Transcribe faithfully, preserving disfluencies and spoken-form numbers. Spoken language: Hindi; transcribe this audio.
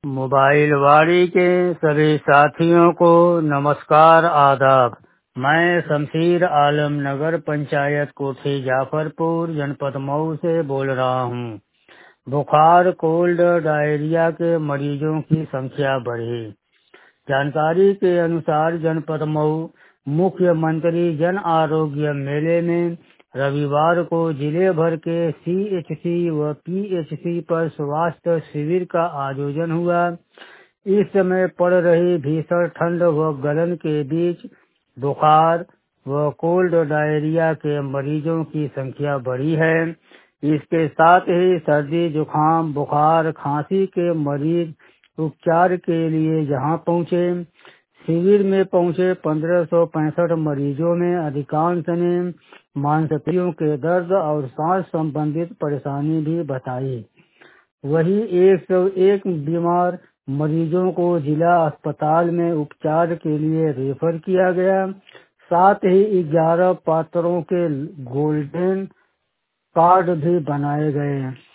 मोबाइल वाड़ी के सभी साथियों को नमस्कार आदाब। मैं शमशीर आलम नगर पंचायत कोठी जाफरपुर जनपद मऊ से बोल रहा हूँ। बुखार कोल्ड डायरिया के मरीजों की संख्या बढ़ी। जानकारी के अनुसार जनपद मऊ मुख्यमंत्री जन आरोग्य मेले में रविवार को जिले भर के सीएचसी व पीएचसी पर स्वास्थ्य शिविर का आयोजन हुआ। इस समय पड़ रही भीषण ठंड व गलन के बीच बुखार व कोल्ड डायरिया के मरीजों की संख्या बढ़ी है। इसके साथ ही सर्दी जुकाम बुखार खांसी के मरीज उपचार के लिए जहां पहुंचे, शिविर में पहुंचे पंद्रह सौ पैंसठ मरीजों में अधिकांश ने मांसपेशियों के दर्द और सांस संबंधित परेशानी भी बताई। वहीं एक सौ एक बीमार मरीजों को जिला अस्पताल में उपचार के लिए रेफर किया गया। साथ ही ग्यारह पात्रों के गोल्डन कार्ड भी बनाए गए।